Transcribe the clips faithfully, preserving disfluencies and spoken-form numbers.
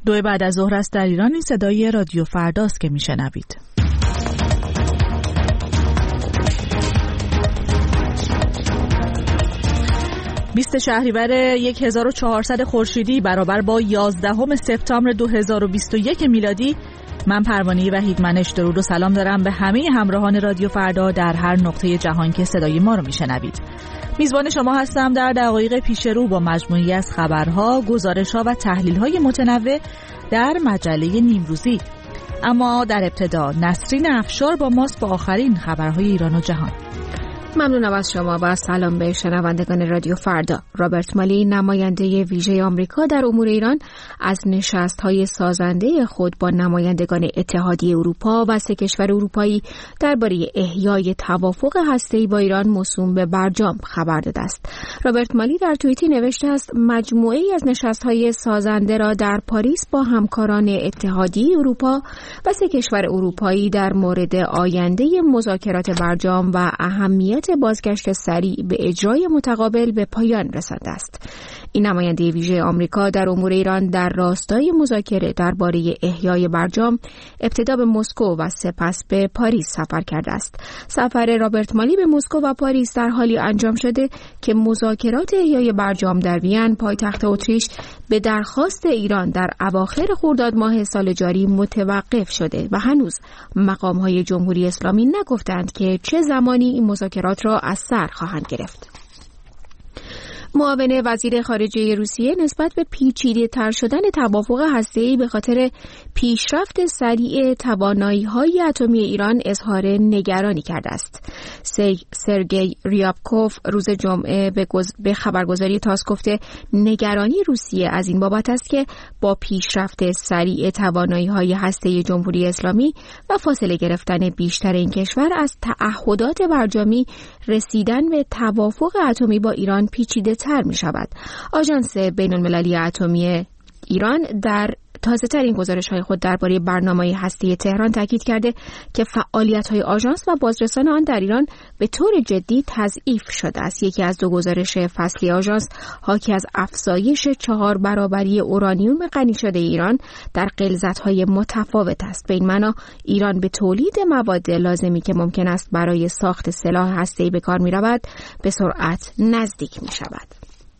دو بعد از ظهر است در ایران. این صدای رادیو فرداست که میشنوید. بیست شهریور هزار و چهارصد خورشیدی برابر با یازدهم سپتامبر دو هزار و بیست و یک میلادی. من پروانه وحیدمنش درود و سلام دارم به همه همراهان رادیو فردا در هر نقطه جهان که صدای ما رو میشنوید. میزبان شما هستم در دقایق پیش رو با مجموعی از خبرها، گزارش‌ها و تحلیل‌های متنوع در مجله نیمروزی. اما در ابتدا نسرین افشار با ماست با آخرین خبرهای ایران و جهان. ممنونم از شما و سلام به شنوندگان رادیو فردا. رابرت مالی، نماینده ویژه آمریکا در امور ایران، از نشست‌های سازنده خود با نمایندگان اتحادیه اروپا و سه کشور اروپایی درباره احیای توافق هسته‌ای با ایران موسوم به برجام خبر داده است. رابرت مالی در توییتی نوشته است مجموعه‌ای از نشست‌های سازنده را در پاریس با همکاران اتحادیه اروپا و سه کشور اروپایی در مورد آینده مذاکرات برجام و اهمیت بازگشت سریع به اجرای متقابل به پایان رسانده است. این نماینده ویژه آمریکا در امور ایران در راستای مذاکره درباره احیای برجام ابتدا به مسکو و سپس به پاریس سفر کرده است. سفر رابرت مالی به مسکو و پاریس در حالی انجام شده که مذاکرات احیای برجام در وین، پایتخت اتریش، به درخواست ایران در اواخر خرداد ماه سال جاری متوقف شده و هنوز مقام‌های جمهوری اسلامی نگفتند که چه زمانی این مذاکرات را از سر خواهند گرفت. معاون وزیر خارجه روسیه نسبت به پیچیده تر شدن توافق هسته‌ای به خاطر پیشرفت سریع توانایی‌های اتمی ایران اظهار نگرانی کرده است. سرگئی ریابکوف روز جمعه به, گز... به خبرگزاری تاس گفته نگرانی روسیه از این بابت است که با پیشرفت سریع توانایی‌های هسته‌ای جمهوری اسلامی و فاصله گرفتن بیشتر این کشور از تعهدات برجامی، رسیدن به توافق اتمی با ایران پیچیده تر می شود. آژانس بین المللی اتمی ایران در تازه ترین گزارش های خود درباره برنامه هسته تهران تاکید کرده که فعالیت های آژانس و بازرسان آن در ایران به طور جدی تضعیف شده است. یکی از دو گزارش فصلی آژانس حاکی از افزایش چهار برابری اورانیوم غنی شده ایران در غلظت های متفاوت است. به این معنا ایران به تولید مواد لازمی که ممکن است برای ساخت سلاح هسته‌ای به کار می رود به سرعت نزدیک می شود.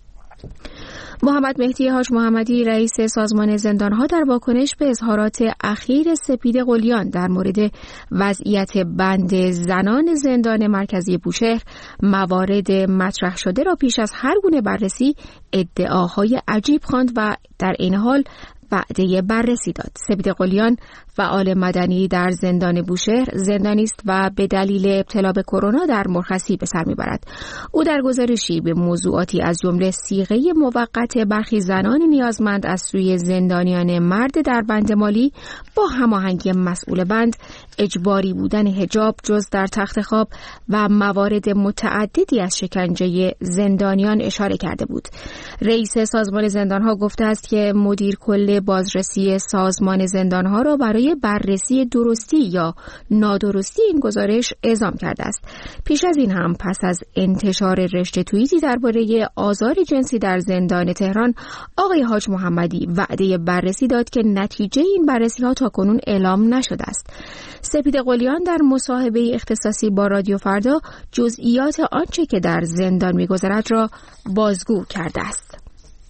محمد مهدی حاج محمدی، رئیس سازمان زندانها، در واکنش به اظهارات اخیر سپید قلیان در مورد وضعیت بند زنان زندان مرکزی بوشهر، موارد مطرح شده را پیش از هر گونه بررسی ادعاهای عجیب خواند و در این حال وعده بررسی داد. سپید قلیان، فعال مدنی در زندان بوشهر، زندانی است و به دلیل ابتلا به کرونا در مرخصی به سر میبرد. او در گزارشی به موضوعاتی از جمله صیغه موقت برخی زنان نیازمند از سوی زندانیان مرد در بند مالی با هماهنگی مسئول بند، اجباری بودن حجاب جز در تخت خواب و موارد متعددی از شکنجه زندانیان اشاره کرده بود. رئیس سازمان زندانها گفته است که مدیر کل بازرسی سازمان زندانها را برای بررسی درستی یا نادرستی این گزارش اعزام کرده است. پیش از این هم پس از انتشار رشته توییتی درباره آزار جنسی در زندان تهران، آقای حاج محمدی وعده بررسی داد که نتیجه این بررسی ها تاکنون اعلام نشده است. سپید قلیان در مصاحبه اختصاصی با رادیو فردا جزئیات آنچه که در زندان می‌گذرد را بازگو کرده است.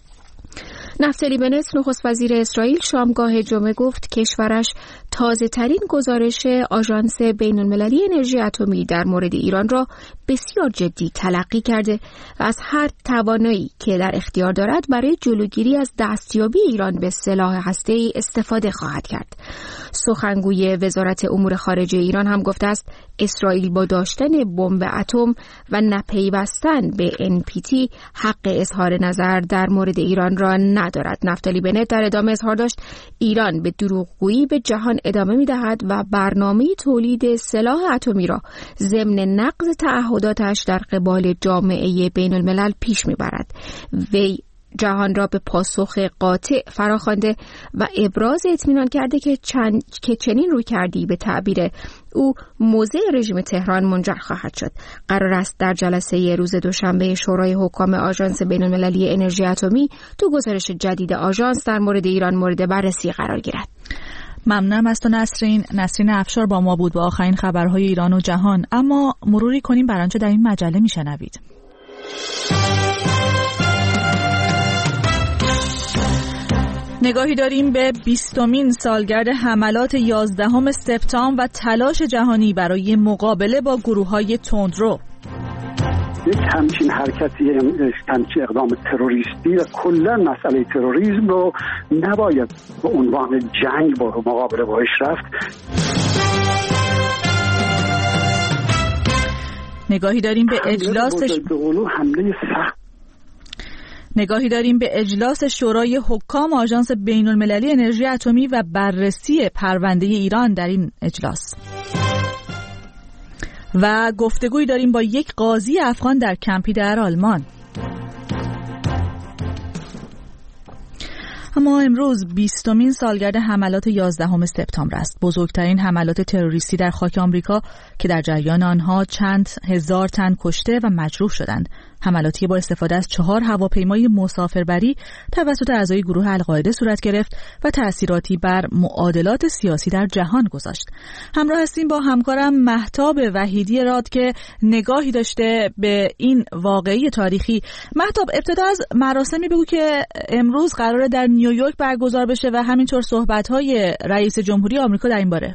نفتالی بنت، نخست وزیر اسرائیل، شامگاه جمعه گفت کشورش تازه ترین گزارش آژانس بین المللی انرژی اتمی در مورد ایران را بسیار جدی تلقی کرده و از هر توانایی که در اختیار دارد برای جلوگیری از دستیابی ایران به سلاح هسته‌ای استفاده خواهد کرد. سخنگوی وزارت امور خارجه ایران هم گفته است اسرائیل با داشتن بمب اتم و نپیوستن به ان پی تی حق اظهار نظر در مورد ایران را ندارد. نفتالی بنت در ادامه اظهار داشت ایران به دروغگویی به جهان ادامه می‌دهد و برنامه تولید سلاح اتمی را ضمن نقض تعهداتش در قبال جامعه بین الملل پیش می‌برد. وی جهان را به پاسخ قاطع فراخوانده و ابراز اطمینان کرده که چند که چنین روی کردی به تعبیر او موضع رژیم تهران منجر خواهد شد. قرار است در جلسه روز دوشنبه شورای حکام آژانس بین‌المللی انرژی اتمی تو گزارش جدید آژانس در مورد ایران مورد بررسی قرار گیرد. ممنونم از تو نسرین. نسرین افشار با ما بود با آخرین خبرهای ایران و جهان. اما مروری کنیم بر آنچه در این مجله میشنوید. نگاهی داریم به بیستمین سالگرد حملات یازدهم سپتامبر و تلاش جهانی برای مقابله با گروه‌های تندرو. یک همچین حرکتی، همچین اقدام تروریستی و کلا مسئله تروریسم رو نباید به عنوان جنگ با مقابله باش رفت. نگاهی داریم به اجلاس حمله سخت نگاهی داریم به اجلاس شورای حکام آژانس بین‌المللی انرژی اتمی و بررسی پرونده ایران در این اجلاس. و گفتگویی داریم با یک قاضی افغان در کمپی در آلمان. اما امروز بیستمین سالگرد حملات یازدهم سپتامبر است. بزرگترین حملات تروریستی در خاک آمریکا که در جریان آنها چند هزار تن کشته و مجروح شدند. حملاتی با استفاده از چهار هواپیمای مسافربری توسط اعضای گروه القاعده صورت گرفت و تأثیراتی بر معادلات سیاسی در جهان گذاشت. همراه هستیم با همکارم مهتاب وحیدی راد که نگاهی داشته به این واقعه تاریخی. مهتاب، ابتدا از مراسمی بگو که امروز قراره در نیویورک برگزار بشه و همینطور صحبت‌های رئیس جمهوری آمریکا در این باره.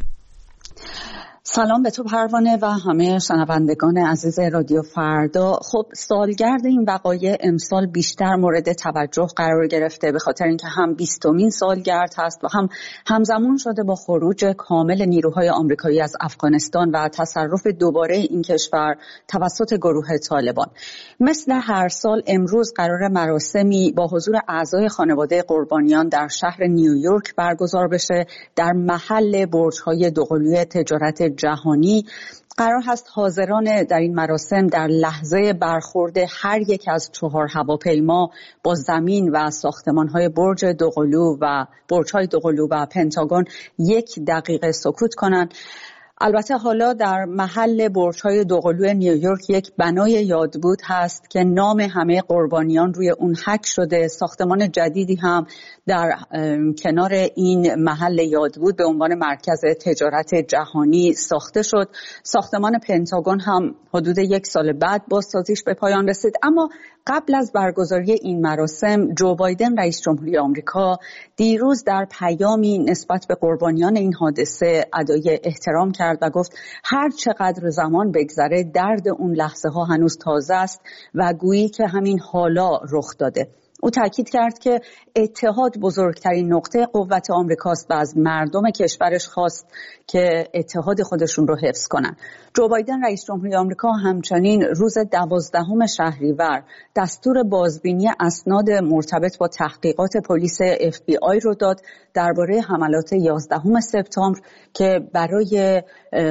سلام به تو پروانه و همه شنوندگان عزیز رادیو فردا. خب سالگرد این وقایع امسال بیشتر مورد توجه قرار گرفته به خاطر اینکه هم بیستمین سالگرد هست و هم همزمان شده با خروج کامل نیروهای آمریکایی از افغانستان و تصرف دوباره این کشور توسط گروه طالبان. مثل هر سال امروز قرار مراسمی با حضور اعضای خانواده قربانیان در شهر نیویورک برگزار بشه در محل برج‌های دوقلوی تجارت جهانی. قرار هست حاضران در این مراسم در لحظه برخورد هر یک از چهار هواپیما با زمین و ساختمان‌های برج دوقلو و برج‌های دوقلو و پنتاگون یک دقیقه سکوت کنند. البته حالا در محل برج‌های دوقلو نیویورک یک بنای یادبود هست که نام همه قربانیان روی اون حک شده. ساختمان جدیدی هم در کنار این محل یادبود به عنوان مرکز تجارت جهانی ساخته شد. ساختمان پنتاگون هم حدود یک سال بعد بازسازیش به پایان رسید. اما قبل از برگزاری این مراسم جو بایدن رئیس جمهوری آمریکا دیروز در پیامی نسبت به قربانیان این حادثه ادای احترام کرد و گفت هر چقدر زمان بگذره درد اون لحظه ها هنوز تازه است و گویی که همین حالا رخ داده. او تاکید کرد که اتحاد بزرگترین نقطه قوت آمریکاست و از مردم کشورش خواست که اتحاد خودشون رو حفظ کنن. جو بایدن رئیس جمهوری آمریکا همچنین روز دوازدهم شهریور دستور بازبینی اسناد مرتبط با تحقیقات پلیس اف بی آی رو داد درباره حملات یازدهم سپتامبر که برای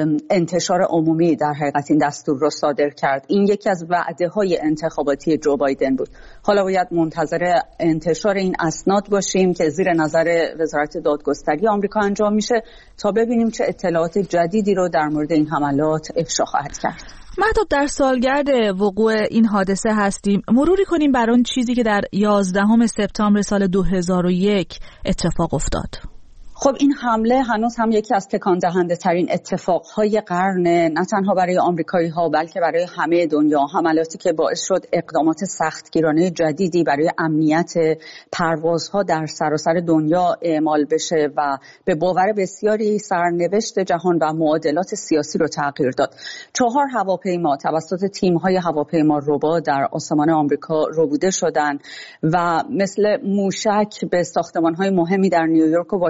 انتشار عمومی در حقیقت این دستور رو صادر کرد. این یکی از وعده‌های انتخاباتی جو بایدن بود. حالا باید منتظر انتشار این اسناد باشیم که زیر نظر وزارت دادگستری آمریکا انجام میشه تا ببینیم چه اطلاعات جدیدی رو در مورد این حملات افشا خواهد کرد. مهتاب، در سالگرد وقوع این حادثه هستیم. مروری کنیم بر اون چیزی که در یازدهم سپتامبر سال دو هزار و یک اتفاق افتاد. خب این حمله هنوز هم یکی از تکان دهنده ترین اتفاقهای قرن، نه تنها برای آمریکایی ها بلکه برای همه دنیا. حملاتی که باعث شد اقدامات سختگیرانه جدیدی برای امنیت پروازها در سراسر دنیا اعمال بشه و به باور بسیاری سرنوشت جهان و معادلات سیاسی رو تغییر داد. چهار هواپیما توسط تیم‌های هواپیما ربا در آسمان آمریکا ربوده شدند و مثل موشک به ساختمان‌های مهمی در نیویورک و واشنگتن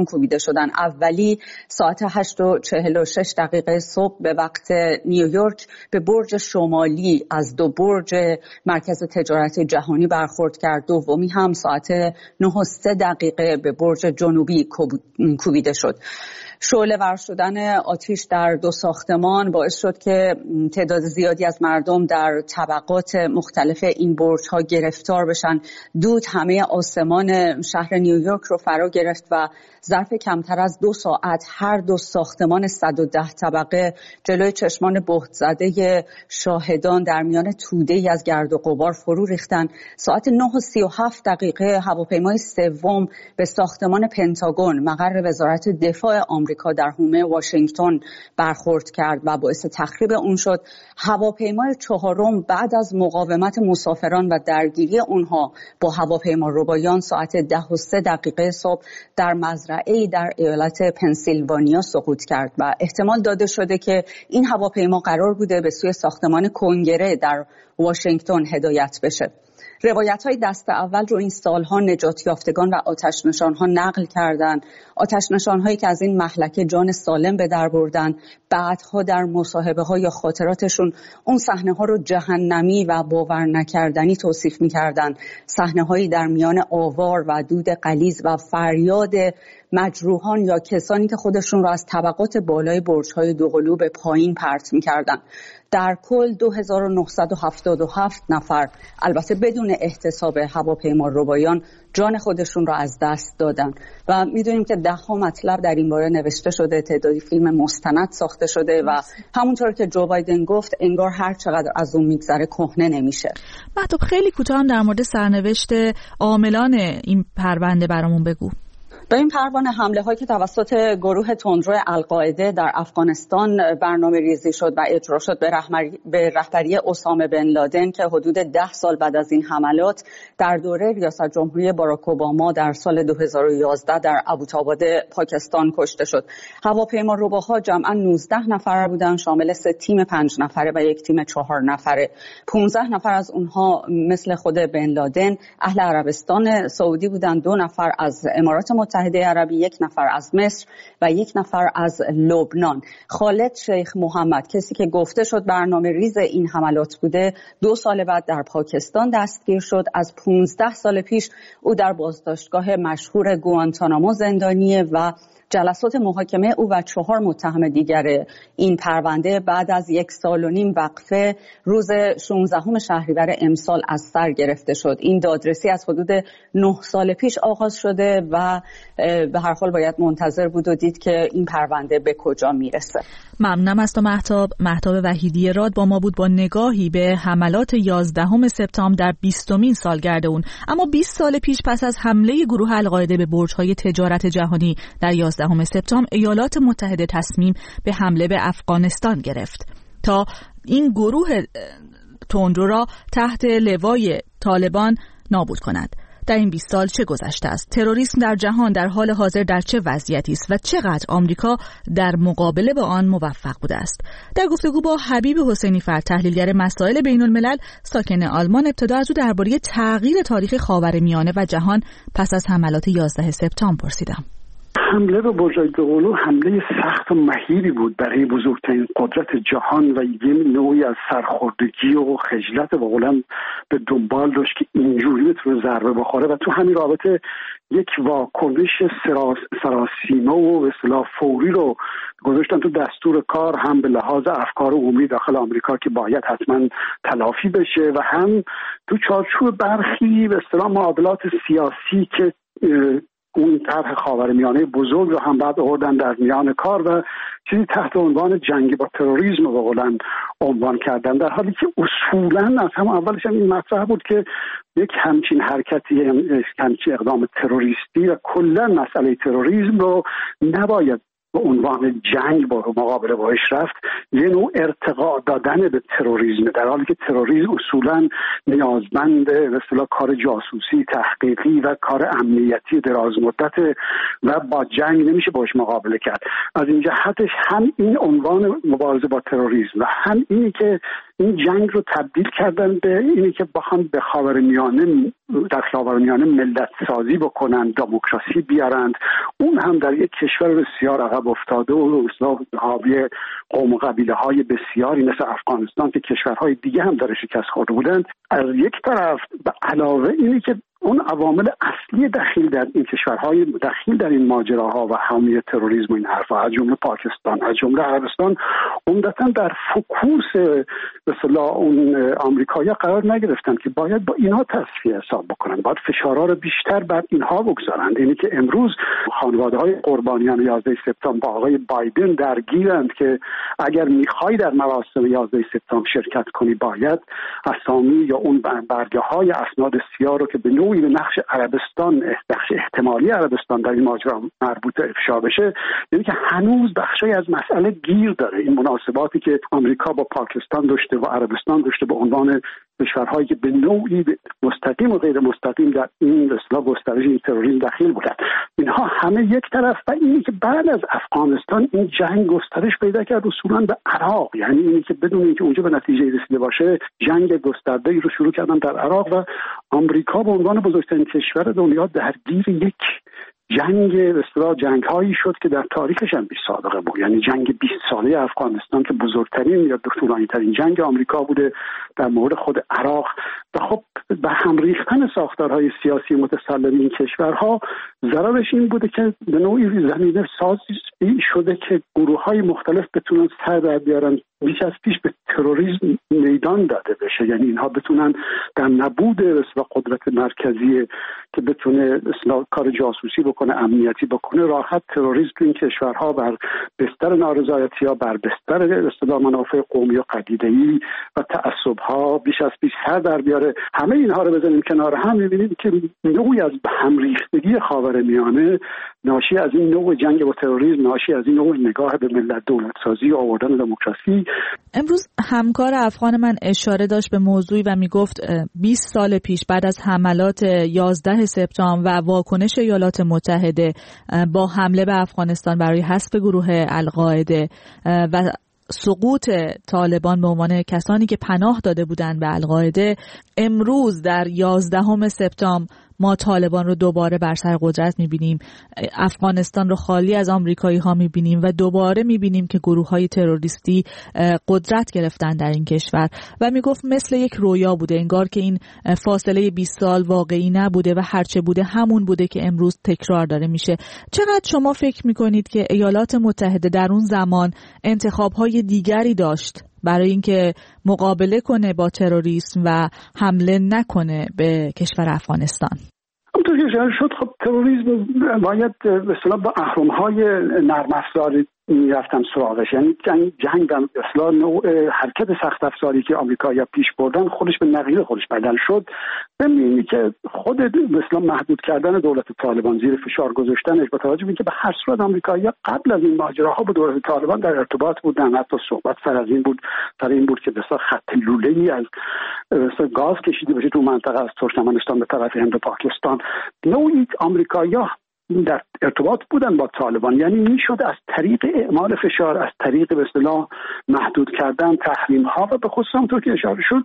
واشنگتن کوبیده شدن. اولی ساعت هشت و چهل و شش دقیقه صبح به وقت نیویورک به برج شمالی از دو برج مرکز تجارت جهانی برخورد کرد. دومی هم ساعت نه و سه دقیقه به برج جنوبی کوبیده شد. شعله ور شدن آتش در دو ساختمان باعث شد که تعداد زیادی از مردم در طبقات مختلف این برج‌ها گرفتار بشن. دود همه آسمان شهر نیویورک رو فرا گرفت و ظرف کمتر از دو ساعت هر دو ساختمان صد و ده طبقه جلوی چشمان بهت زده شاهدان در میان توده‌ای از گرد و غبار فرو ریختند. ساعت نه و سی و هفت دقیقه هواپیمای سوم به ساختمان پنتاگون مقر وزارت دفاع آمریکا در حومه واشنگتن برخورد کرد و باعث تخریب اون شد. هواپیمای چهارم بعد از مقاومت مسافران و درگیری اونها با هواپیماربایان ساعت ده و سه دقیقه صبح در مزرعه‌ای در ایالت پنسیلوانیا سقوط کرد و احتمال داده شده که این هواپیما قرار بوده به سوی ساختمان کنگره در واشنگتن هدایت بشه. روایت‌های دست اول رو این سالها نجات یافتگان و آتش نشان‌ها نقل کردند. آتش نشان‌هایی که از این مهلکه جان سالم به در بردن، بعدها در مصاحبه‌ها یا خاطراتشون اون صحنه‌ها رو جهنمی و باور نکردنی توصیف می‌کردند. صحنه‌هایی در میان آوار و دود غلیظ و فریاد مجروحان یا کسانی که خودشون رو از طبقات بالای برج‌های دوقلو به پایین پرت می‌کردند. در کل دو هزار و نهصد و هفتاد و هفت نفر البته بدون احتساب هواپیماربایان جان خودشون را از دست دادن و میدونیم که ده ها مطلب در این باره نوشته شده، تعدادی فیلم مستند ساخته شده و همونطور که جو بایدن گفت انگار هر چقدر از اون میگذره کهنه نمیشه. مهتاب خیلی کوتاه در مورد سرنوشت عاملان این پرونده برامون بگو. به این پروانه حمله هایی که توسط گروه تندرو القاعده در افغانستان برنامه ریزی شد و اجرا شد به, به رهبری اسامه بن لادن که حدود ده سال بعد از این حملات در دوره ریاست جمهوری باراک اوباما در سال دو هزار و یازده در ابوطالب پاکستان کشته شد. هواپیمارباها جمعاً نوزده نفر بودند، شامل سه تیم پنج نفره و یک تیم چهار نفره. پانزده نفر از اونها مثل خود بن لادن اهل عربستان سعودی بودند، دو نفر از امارات متحده عربی، یک نفر از مصر و یک نفر از لبنان. خالد شیخ محمد، کسی که گفته شد برنامه ریز این حملات بوده، دو سال بعد در پاکستان دستگیر شد. از پانزده سال پیش او در بازداشتگاه مشهور گوانتانامو زندانیه و جلسات محاکمه او و چهار متهم دیگر این پرونده بعد از یک سال و نیم وقفه روز شانزدهم شهریور امسال از سر گرفته شد. این دادرسی از حدود نه سال پیش آغاز شده و به هر حال باید منتظر بود و دید که این پرونده به کجا میرسه. ممنونم از تو مهتاب. مهتاب وحیدی راد با ما بود با نگاهی به حملات یازدهم سپتامبر در بیستمین سالگرد اون. اما بیست سال پیش پس از حمله گروه القاعده به برج‌های تجارت جهانی در یازدهم سپتامبر ایالات متحده تصمیم به حمله به افغانستان گرفت تا این گروه تندرو را تحت لوای طالبان نابود کند. در این بیست سال چه گذشته است؟ تروریسم در جهان در حال حاضر در چه وضعیتی است و چقدر آمریکا در مقابله با آن موفق بوده است؟ در گفتگو با حبیب حسینی فر، تحلیلگر مسائل بین الملل ساکن آلمان، ابتدا از او درباره تغییر تاریخ خاورمیانه و جهان پس از حملات یازده سپتامبر پرسیدم. حمله به برج‌های دوقلو حمله سخت و مهیبی بود برای بزرگترین قدرت جهان و یه نوعی از سرخوردگی و خجلت واقعا به دنبال داشت که اینجوری بتونه ضربه بخوره و تو همین رابطه یک واکنش سراسیمه و به اصطلاح فوری رو گذاشتن تو دستور کار، هم به لحاظ افکار عمومی داخل آمریکا که باید حتما تلافی بشه و هم تو چارچوب برخی به اصطلاح معادلات سیاسی که اون طرح خاورمیانه بزرگ رو هم بعد آوردن در میان کار و چیزی تحت عنوان جنگ با تروریسم رو بقولن عنوان کردن، در حالی که اصولا از هم اولش هم این مطرح بود که یک همچین حرکتی، همچین اقدام تروریستی و کلا مسئله تروریسم رو نباید به عنوان جنگ با مقابله باش رفت، یه نوع ارتقا دادن به تروریسم، در حالی که تروریسم اصولا نیازمند به اصطلاح کار جاسوسی، تحقیقی و کار امنیتی دراز مدت و با جنگ نمیشه باش مقابله کرد. از این جهتش هم این عنوان مبارزه با تروریسم و هم اینی که این جنگ رو تبدیل کردن به اینی که بخوان به خاورمیانه در خاورمیانه ملت سازی بکنن، دموکراسی بیارند، اون هم در یک کشور بسیار عقب افتاده و حاوی قوم و قبیله های بسیاری مثل افغانستان که کشورهای دیگه هم در شکست خورده بودند. از یک طرف به علاوه اینی که اون عوامل اصلی دخیل در این کشورهای دخیل در این ماجراها و حامی تروریسم و این حرفا از جمله پاکستان از جمله عربستان عمدتاً در فوکوس به اصطلاح اون آمریکایی‌ها قرار نگرفتن که باید با اینها تصفیه حساب بکنن، باید فشارها رو بیشتر بر اینها بگذارند. اینی که امروز خانواده‌های قربانیان یازده سپتامبر با آقای بایدن درگیرند که اگر می‌خوای در مراسم یازده سپتامبر شرکت کنی باید اسامی یا اون برگه‌های اسناد سیاه رو که به نوعی به نقش عربستان نقش احتمالی عربستان در این ماجرا مربوط افشا بشه، یعنی که هنوز بخشی از مسئله گیر داره. این مناسباتی که آمریکا با پاکستان داشته و عربستان داشته به عنوان کشورهایی که به نوعی مستقیم و غیر مستقیم در این اصطلاح گسترش این تروریسم دخیل بودند، اینها همه یک طرف. و اینی که بعد از افغانستان این جنگ گسترش پیدا کرد اصولاً به عراق، یعنی اینی که بدون اینکه اونجا به نتیجه رسیده باشه جنگ گسترده‌ای رو شروع کردن در عراق و آمریکا به عنوان بزرگترین کشور دنیا درگیر یک جنگ به اصطلاح جنگ‌هایی شد که در تاریخش هم بیش سابقه بود، یعنی جنگ بیست ساله افغانستان که بزرگترین یا طولانی‌ترین جنگ آمریکا بوده در مورد خود عراق. و خب به هم ریختن ساختارهای سیاسی متسلل این کشورها ضررش این بوده که به نوعی زمینه سازی شده که گروه‌های مختلف بتونن سر در بیارن، بیش از پیش به تروریسم میدان داده بشه، یعنی اینها بتونن در نبود اصلا قدرت مرکزی که بتونه اصلا کار جاسوسی بکنه، امنیتی بکنه، راحت تروریسم تو این کشورها بر بستر نارضایتی ها، بر بستر اصطلاح منافع قومی و عقیده‌ای و تعصب‌ها بیش از پیش سر در بیاره. همه اینها رو بزنیم کنار هم می‌بینید که نوعی از هم ریختگی خاورمیانه ناشی از این نوع جنگ با تروریسم، ناشی از این نوع نگاه به ملت دولت سازی و آوردن دموکراسی. امروز همکار افغان من اشاره داشت به موضوعی و میگفت بیست سال پیش بعد از حملات یازده سپتامبر و واکنش ایالات متحده با حمله به افغانستان برای حذف گروه القاعده و سقوط طالبان به عنوان کسانی که پناه داده بودند به القاعده، امروز در یازدهم سپتامبر ما طالبان رو دوباره بر سر قدرت می‌بینیم، افغانستان رو خالی از آمریکایی‌ها می‌بینیم و دوباره می‌بینیم که گروه‌های تروریستی قدرت گرفتن در این کشور و میگفت مثل یک رویا بوده، انگار که این فاصله بیست سال واقعی نبوده و هرچه بوده همون بوده که امروز تکرار داره میشه. چقدر شما فکر می‌کنید که ایالات متحده در اون زمان انتخاب‌های دیگری داشت برای اینکه مقابله کنه با تروریسم و حمله نکنه به کشور افغانستان؟ همونطور که اشاره شد خب تروریسم باید به اصطلاح با اهرم‌های نرم افزاری میرفتن سراغش، یعنی جنگ جنگ در اصطلاح نوع حرکت سخت افزاری که آمریکایی‌ها پیش بردن خودش به نقیض خودش بدل شد. ببینید که خود به اصطلاح محدود کردن دولت طالبان، زیر فشار گذاشتنش، با توجه به اینکه به هر صورت آمریکایی‌ها قبل از این ماجراها با دولت طالبان در ارتباط بودن، حتی صحبت سر از این بود سر این بود که به اصطلاح خط لوله‌ای از اصطلاح گاز کشیده بشه تو منطقه از ترکمنستان به طرف هند و پاکستان. نوعی آمریکایی‌ها در ارتباط بودن با طالبان، یعنی میشد از طریق اعمال فشار، از طریق به اصطلاح محدود کردن تحریم ها و به خصوص همونطور که اشاره شد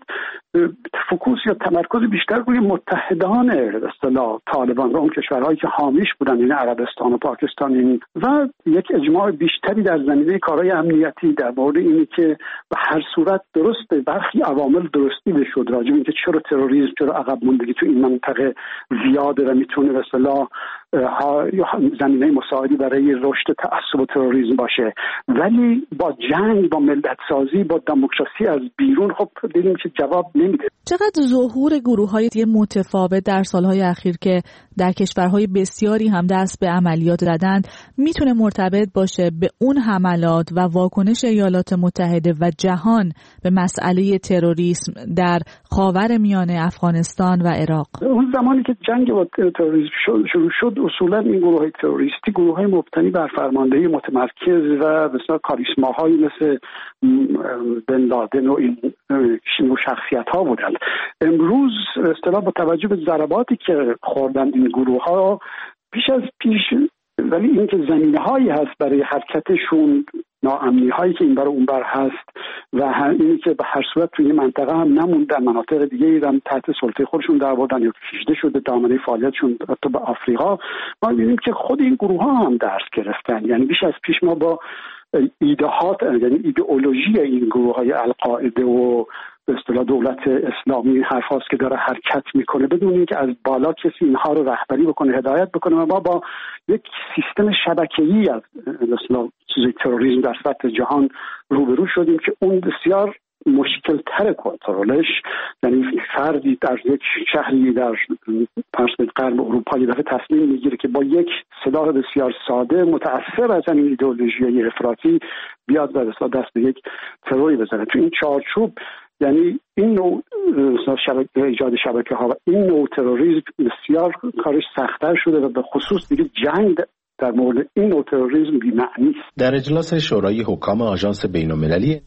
فوکوس یا تمرکز بیشتر روی متحدان به اصطلاح طالبان و اون کشورهایی که حامیش بودن، یعنی عربستان و پاکستان، و یک اجماع بیشتری در زمینه کارهای امنیتی در مورد اینی که به هر صورت درسته برخی عوامل درستیده شد راجع به اینکه چرا تروریسم، چرا عقب ماندگی تو این منطقه زیاده و میتونه به اصطلاح زمینه مساعدی برای رشد تعصب و تروریسم باشه، ولی با جنگ، با ملت سازی، با دموکراسی از بیرون خب دیدیم که جواب نمیده. چقدر ظهور گروه‌های متفاوت در سالهای اخیر که در کشورهای بسیاری هم دست به عملیات زدند میتونه مرتبط باشه به اون حملات و واکنش ایالات متحده و جهان به مسئله تروریسم در خاورمیانه افغانستان و عراق؟ اون زمانی که جنگ با تروریسم شروع شد اصولا این گروه‌های تروریستی گروه‌های مبتنی بر فرماندهی متمرکز و مثلا کاریسماهایی مثل بن لادن و این شخصیت‌ها بودند. امروز اصطلاح با توجه به ضرباتی که خوردن این گروه‌ها بیش از پیش، ولی اینکه زمینه‌هایی هست برای حرکتشون ناامنی هایی که این بر اون بر هست و اینی که به هر صورت توی منطقه هم نموندن، مناطق دیگه ایران تحت سلطه خودشون در آوردن یا کشیده شده دامنه فعالیتشون حتی به آفریقا. ما می‌بینیم که خود این گروه ها هم درس گرفتن. یعنی بیش از پیش ما با ایده‌هات، یعنی ایدئولوژی این گروه های القاعده و به اصطلاح دولت اسلامی حرف هاست که داره حرکت میکنه بدون اینکه از بالا کسی اینها رو رهبری بکنه، هدایت بکنه. و ما با یک سیستم شبکه‌ای از به اصطلاح تروریسم در سطح جهان روبرو شدیم که اون بسیار مشکل تر کنترلش. یعنی فردی در یک شهری در فرض کنید غرب اروپا یه دفعه تصمیم میگیره که با یک سلاح بسیار ساده متأثر از این ایدئولوژی افراطی بیاد و دست به یک تروری بزنه. تو این چارچوب یعنی این نوع شبکه ایجاد شبکه ها و این نوع تروریسم بسیار کارش سخت‌تر شده و به خصوص دیگه جنگ در مورد این نوع تروریسم بی‌معنی است. در اجلاس شورای حکام آژانس بین‌المللی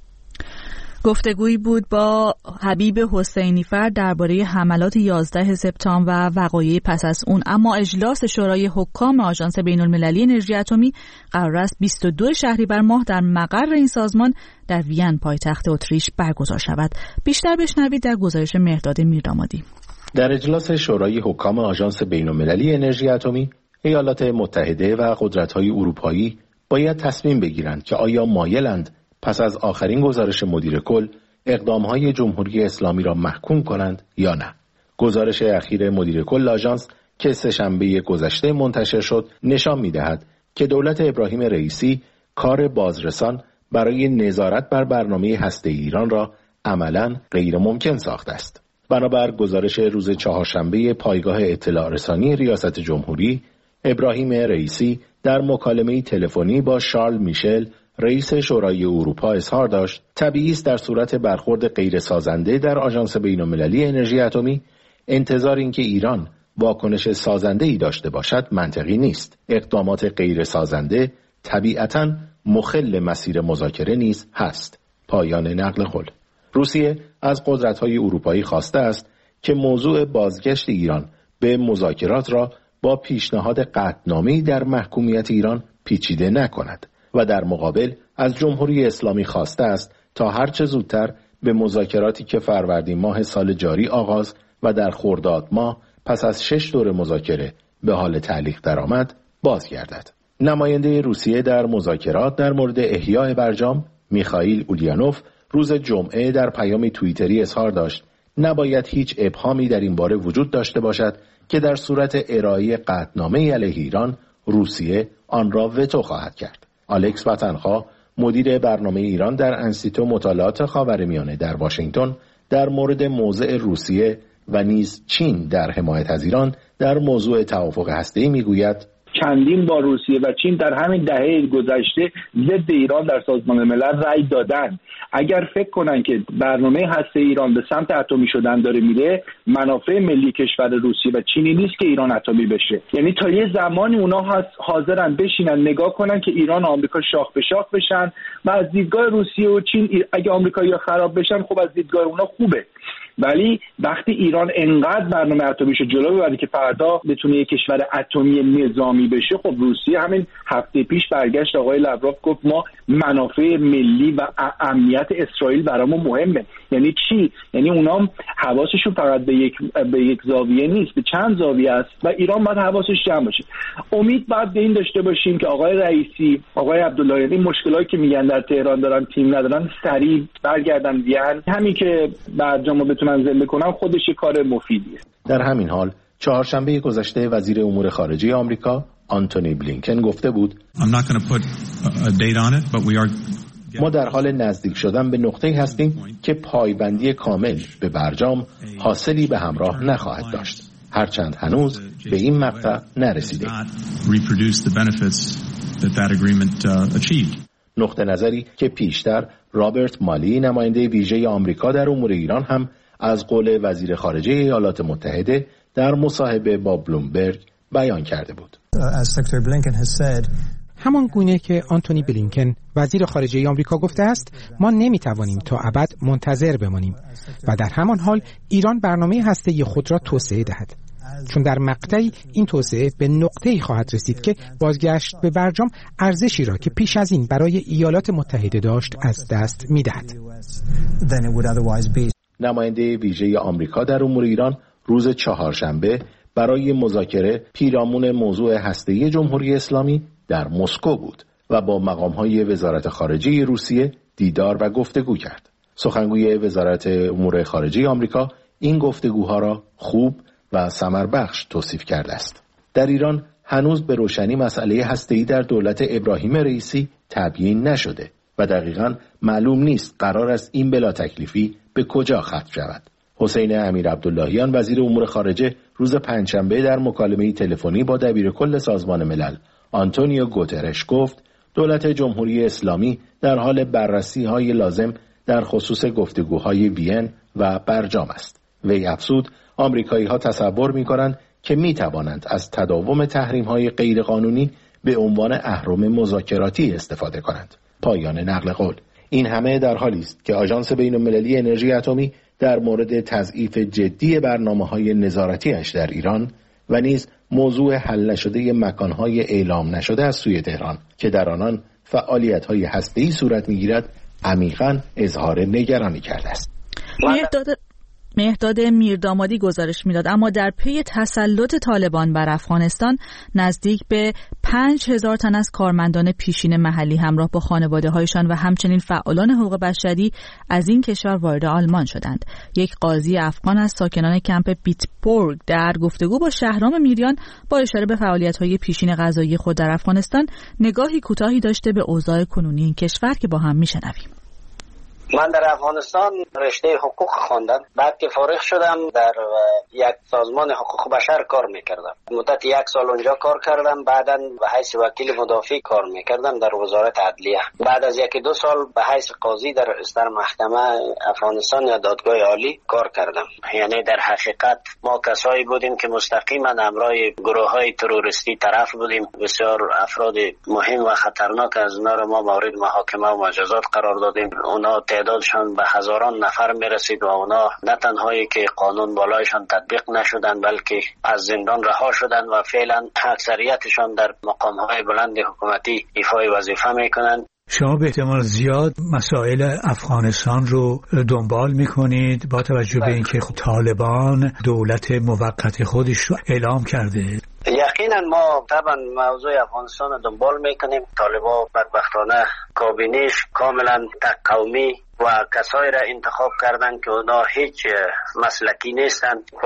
گفتگویی بود با حبیب حسینی فر درباره حملات یازده سپتامبر و وقایع پس از اون. اما اجلاس شورای حکام آژانس بین‌المللی انرژی اتمی قرار است بیست و دو شهریور ماه در مقر این سازمان در وین پایتخت اتریش برگزار شود. بیشتر بشنوید در گزارش مهرداد میردامادی. در اجلاس شورای حکام آژانس بین‌المللی انرژی اتمی، ایالات متحده و قدرت‌های اروپایی باید تصمیم بگیرند که آیا مایلند پس از آخرین گزارش مدیر کل اقدام‌های جمهوری اسلامی را محکوم کنند یا نه. گزارش اخیر مدیر کل آژانس که سه‌شنبه گذشته منتشر شد نشان می‌دهد که دولت ابراهیم رئیسی کار بازرسان برای نظارت بر برنامه هسته‌ای ایران را عملاً غیر ممکن ساخته است. بنابر گزارش روز چهارشنبه پایگاه اطلاع رسانی ریاست جمهوری، ابراهیم رئیسی در مکالمه تلفنی با شارل میشل رئیس شورای اروپا اظهار داشت طبیعی است در صورت برخورد غیر سازنده در آژانس بین‌المللی انرژی اتمی انتظار اینکه ایران واکنش سازنده‌ای داشته باشد منطقی نیست. اقدامات غیر سازنده طبیعتاً مخل مسیر مذاکره نیز هست. پایان نقل قول. روسیه از قدرت‌های اروپایی خواسته است که موضوع بازگشت ایران به مذاکرات را با پیشنهاد قطعنامه‌ای در محکومیت ایران پیچیده نکند و در مقابل از جمهوری اسلامی خواسته است تا هرچه زودتر به مذاکراتی که فروردین ماه سال جاری آغاز و در خرداد ماه پس از شش دور مذاکره به حال تعلیق درآمد بازگردد. نماینده روسیه در مذاکرات در مورد احیاء برجام میخائیل اولیانوف روز جمعه در پیام توییتری اظهار داشت نباید هیچ ابهامی در این باره وجود داشته باشد که در صورت ارائه قطعنامه علیه ایران روسیه آن را وتو خواهد کرد. آلکس وطنخواه مدیر برنامه ایران در انستیتو مطالعات خاورمیانه در واشنگتن در مورد موضع روسیه و نیز چین در حمایت از ایران در موضوع توافق هسته‌ای میگوید چندین بار روسیه و چین در همین دهه گذشته ضد ایران در سازمان ملل رأی دادن. اگر فکر کنن که برنامه هسته ایران به سمت اتمی شدن داره میره، منافع ملی کشور روسیه و چینی نیست که ایران اتمی بشه. یعنی تا یه زمانی اونا حاضرن بشینن نگاه کنن که ایران و آمریکا شاخ به شاخ بشن و از دیدگاه روسیه و چین اگه آمریکایی‌ها خراب بشن خب از دیدگاه اونا خوبه. ولی وقتی ایران انقدر برنامه اتمیشو جلو ببره که فردا بتونه یک کشور اتمی نظامی بشه، خب روسیه همین هفته پیش برگشت آقای لاوروف گفت ما منافع ملی و امنیت اسرائیل برامون مهمه. یعنی چی؟ یعنی اونا حواسشون فقط به یک به یک زاویه نیست، به چند زاویه است و ایران باید حواسش جمع باشه. امید باید به این داشته باشیم که آقای رئیسی، آقای عبداللهیانی مشکلاتی که میگن در تهران دارن تیم ندارن سریع برگردن وین، همین که برجامو بتونن زنده کنن خودش کار مفیدیه. در همین حال چهارشنبه گذشته وزیر امور خارجه آمریکا آنتونی بلینکن گفته بود ما در حال نزدیک شدن به نقطه‌ای هستیم که پایبندی کامل به برجام حاصلی به همراه نخواهد داشت، هرچند هنوز به این مقطع نرسیده. نقطه نظری که پیشتر رابرت مالی نماینده ویژه آمریکا در امور ایران هم از قول وزیر خارجه ایالات متحده در مصاحبه با بلومبرگ بیان کرده بود. همان گونه که آنتونی بلینکن وزیر خارجه آمریکا گفته است ما نمیتوانیم تا ابد منتظر بمانیم و در همان حال ایران برنامه هسته‌ای خود را توسعه دهد. چون در مقطعی این توسعه به نقطه‌ای خواهد رسید که بازگشت به برجام ارزشی را که پیش از این برای ایالات متحده داشت از دست می‌دهد. نماینده ویژه آمریکا در امور ایران روز چهارشنبه برای مذاکره پیرامون موضوع هسته‌ای جمهوری اسلامی در مسکو بود و با مقام‌های وزارت خارجه روسیه دیدار و گفتگو کرد. سخنگوی وزارت امور خارجه آمریکا این گفتگوها را خوب و ثمربخش توصیف کرده است. در ایران هنوز به روشنی مسئله هسته‌ای در دولت ابراهیم رئیسی تبیین نشده و دقیقاً معلوم نیست قرار است این بلا تکلیفی به کجا ختم شود. حسین امیر عبداللهیان وزیر امور خارجه روز پنجشنبه در مکالمه‌ای تلفنی با دبیر کل سازمان ملل آنتونیو گوترش گفت دولت جمهوری اسلامی در حال بررسی‌های لازم در خصوص گفتگوهای وین و برجام است. وی افزود آمریکایی‌ها تصور می‌کنند که می‌توانند از تداوم تحریم‌های غیرقانونی به عنوان اهرم مذاکراتی استفاده کنند. پایان نقل قول. این همه در حالی است که آژانس بین‌المللی انرژی اتمی در مورد تضعیف جدی برنامه‌های نظارتی‌اش در ایران و نیز موضوع حل نشده مکان‌های اعلام نشده از سوی تهران که در آنان فعالیت‌های هسته‌ای صورت می‌گیرد عمیقاً اظهار نگرانی کرده است. مهرداد مهرداد میردامادی گزارش میداد اما در پی تسلط طالبان بر افغانستان نزدیک به پنج هزار تن از کارمندان پیشین محلی همراه با خانواده‌هایشان و همچنین فعالان حقوق بشری از این کشور وارد آلمان شدند. یک قاضی افغان از ساکنان کمپ بیتبورگ در گفتگو با شهرام میریان با اشاره به فعالیت‌های پیشین قضایی خود در افغانستان نگاهی کوتاهی داشته به اوضاع کنونی این کشور که با هم میشنویم. من در افغانستان رشته حقوق خواندم. بعد که فارغ شدم در یک سازمان حقوق بشر کار میکردم. مدت یک سال اونجا کار کردم. بعداً به حیث وکیل مدافع کار میکردم در وزارت عدلیه. بعد از یک دو سال به حیث قاضی در استر محکمه افغانستان یا دادگاه عالی کار کردم. یعنی در حقیقت ما کسایی بودیم که مستقیما همراه گروه‌های تروریستی طرف بودیم. بسیار افراد مهم و خطرناک از اونا را ما مورد محاکمه و مجازات قرار دادیم. اونا تعدادشان به هزاران نفر میرسید و اونا نه تنهایی که قانون بالایشان تطبیق نشدن بلکه از زندان رها شدن و فعلا اکثریتشان در مقام‌های بلند حکومتی ایفای وظیفه میکنند. شما به احتمال زیاد مسائل افغانستان رو دنبال میکنید با توجه به اینکه طالبان دولت موقت خودش رو اعلام کرده. یقینا ما طبعا موضوع افغانستان رو دنبال میکنیم. طالبان بدبختانه کابینش کاملا تک قومی و کسایی را انتخاب کردن که اونا هیچ مسلکی نیستن و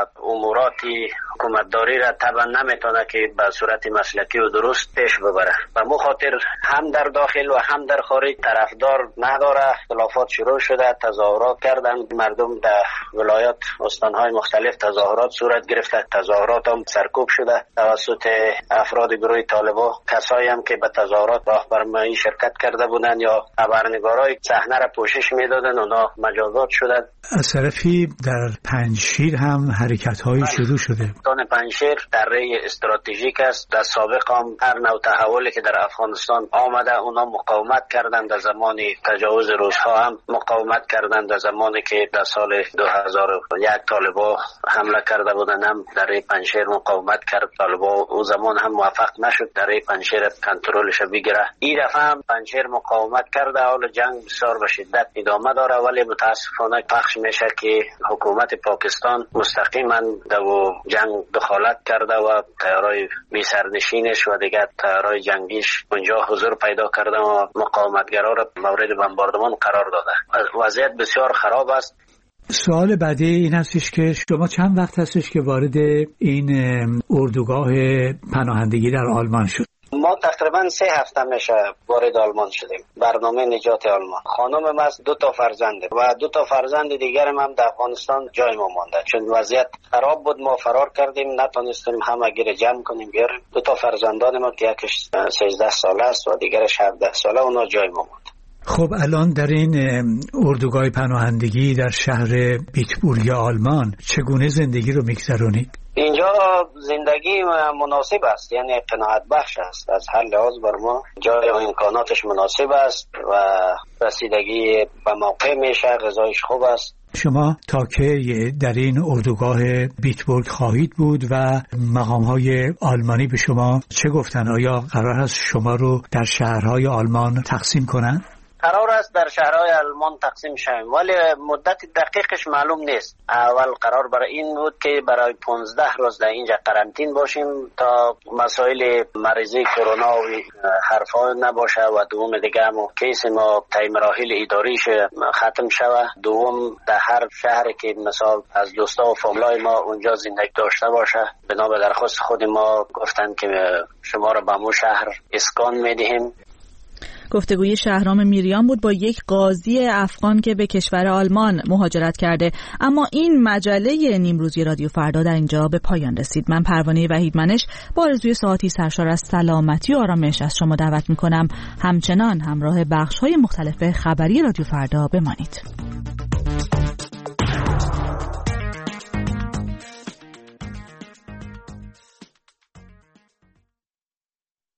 اموراتی حکومتداری را طبعا نمیتونه که به صورت مسلکی و درست پیش ببره. و مخاطر هم در داخل و هم در خارج طرفدار نداره. اختلافات شروع شده، تظاهرات کردن مردم در ولایات استانهای مختلف، تظاهرات صورت گرفته، تظاهرات هم سرکوب شده توسط افراد گروه طالبان. کسایی هم که به تظاهرات راهبرمایی شرکت کرده بودن یا خبرنگارای صحنه را پوشش میدادن اونا مجازات شدن. از طرفی در پنجشیر هم حرکت‌های شروع شده. دان پنجشیر در ری استراتژیک است. در سابق هم هر نوع تحولی که در افغانستان آمده اونا مقاومت کردند. در زمان تجاوز روس‌ها هم مقاومت کردند. در زمانی که در سال دو هزار و یک طالبان حمله کرده بودند هم در ری پنجشیر مقاومت کرد. طالبان اون زمان هم موفق نشد در ری پنجشیر کنترلش بگیره. این دفعه هم پنجشیر مقاومت کرده. حال جنگ بسیار به شدت ادامه داره ولی متاسفانه پخش میشه که حکومت پاکستان مستقیما در جنگ دخالت کرده و تیارای بی سرنشینش و دیگر تیارای جنگیش اونجا حضور پیدا کرده و مقاومتگرا را مورد بمباردمان قرار داده. وضعیت بسیار خراب است. سوال بعدی این هستش که شما چند وقت هستش که وارد این اردوگاه پناهندگی در آلمان شد؟ ما تقریبا سه هفته میشه وارد آلمان شدیم. برنامه نجات آلمان. خانمم از دو تا فرزنده و دو تا فرزند دیگرم هم در افغانستان جای ما مونده. چون وضعیت خراب بود ما فرار کردیم، نتونستیم همه گیر جمع کنیم بیاریم. دو تا فرزندان ما که یکیش سیزده ساله است و دیگرش هفده ساله اونا جای ما مونده. خب الان در این اردوگاه پناهندگی در شهر بیتبورگ آلمان چگونه زندگی رو میگذرونید؟ اینجا زندگی مناسب است، یعنی قناعت بخش است از هر لحاظ بر ما. جای و امکاناتش مناسب است و رسیدگی به موقع میشه، غذایش خوب است. شما تا که در این اردوگاه بیتبورگ خواهید بود و مقام‌های آلمانی به شما چه گفتن؟ آیا قرار است شما رو در شهرهای آلمان تقسیم کنن؟ قرار است در شهرهای آلمان تقسیم شویم، ولی مدت دقیقش معلوم نیست. اول قرار برای این بود که برای پانزده روز در اینجا قرنطین باشیم تا مسائل مریضی کرونا و حرفا نباشه و دوم دیگه هم کیس ما طی مراحل اداریش ختم شوه. دوم در هر شهری که مثلا از دوستا و فامیلای ما اونجا زندگی داشته باشه، بنا به درخواست خود ما گفتن که شما را به مو شهر اسکان میدهیم. گفتگوی شهرام میریان بود با یک قاضی افغان که به کشور آلمان مهاجرت کرده. اما این مجله نیمروزی رادیو فردا در اینجا به پایان رسید. من پروانه وحیدمنش با آرزوی ساعتی سرشار از سلامتی و آرامش از شما دعوت میکنم همچنان همراه بخش‌های مختلف خبری رادیو فردا بمانید.